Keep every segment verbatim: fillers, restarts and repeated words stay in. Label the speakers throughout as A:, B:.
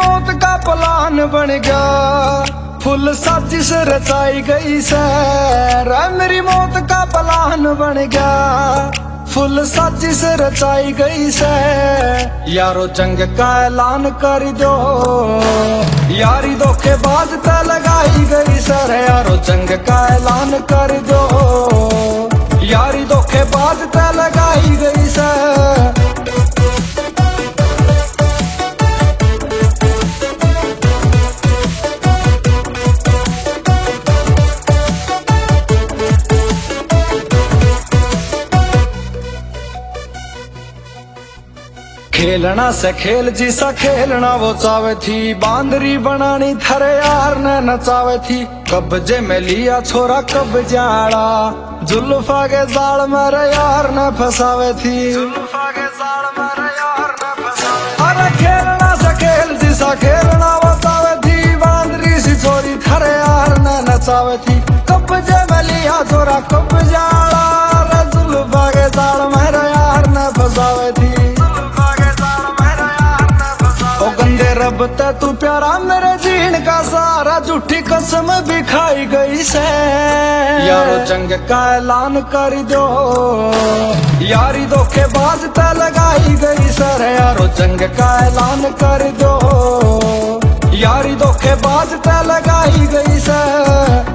A: मौत का प्लान बन गया, फुल साजिश रचाई गई सैर। मेरी मौत का प्लान बन गया, फुल साजिश रचाई गई से। यारो जंग का ऐलान कर दो, यारी धोखेबाज ते लगाई गई सर। यारो जंग का ऐलान कर दो, यारी धोखेबाज ते लगाई गई सर। खेलना से खेल जिसा खेलना वो चावे थी, बांदरी बनानी थरे यार ने नचावे थी। कब्जे में लिया छोरा कब्जाड़ा, जुल्फा के जाल मेरे यार ने फसावे थी। जुल्फा के जाल मेरे यार ने फसावे। अरे खेलना से खेल जिसा खेलना वो चावे थी, बांदरी सी छोरी थरे यार ने नचावे थी। कब्जे में लिया छोरा कब्जाड़ा, जुल्फा के जाल मेरे यार ने फसावे थी। रब ते तू प्यारा मेरे जीण का सारा, झूठी कसम भी खाई गई से। यारो जंग का ऐलान कर दो, यारी धोखेबाज ते लगाई गई सर। यारो जंग का ऐलान कर दो, यारी धोखेबाज ते लगाई गई सर।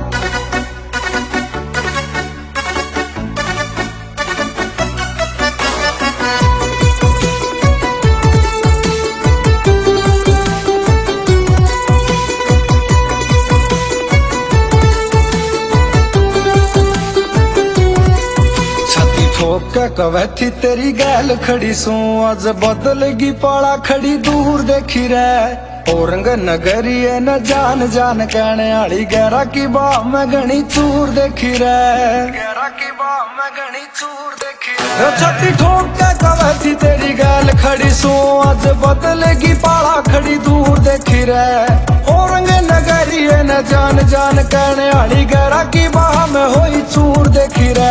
A: के कवे थी तेरी गैल खड़ी सू, आज बदलगी पाला खड़ी दूर देखी रे। औरंग नगरी है न जान जान कहने आली, गहरा की बाह में घनी चूर देखी रे। गहरा की बाह में घनी चूर देखी रे। छाती ठोक के कवे थी तेरी गैल खड़ी सू, आज बदलगी पाला खड़ी दूर देखी रे। औरंग नगरी है न जान जान कहने आली, गहरा की बाह में होई चूर देखी रे।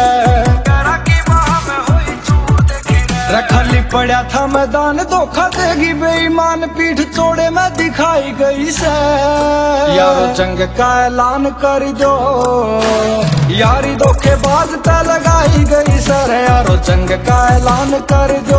A: खाली पड़ा था मैदान, धोखा देगी बेईमान पीठ चोड़े में दिखाई गई से। यारो जंग का ऐलान कर दो, यारी धोखेबाज ते लगाई गई सर। यारो जंग का ऐलान कर दो,